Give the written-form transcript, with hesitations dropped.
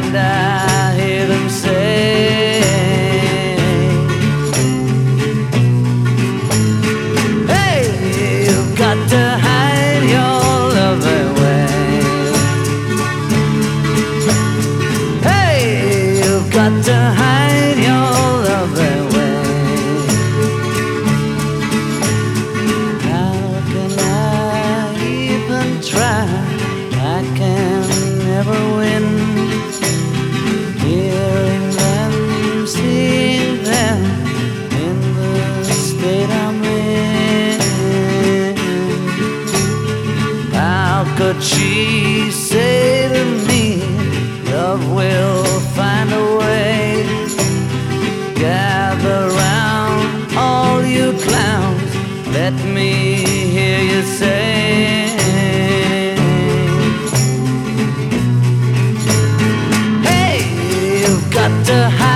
and I hear them say, hey, you've got to hide your love away. Hey, you've got to hide your love away. How can I even try? I can never win. Hearing them, seeing them in the state I'm in. How could she say to me, love will find a way? Gather round, all you clowns, let me hear you say, got to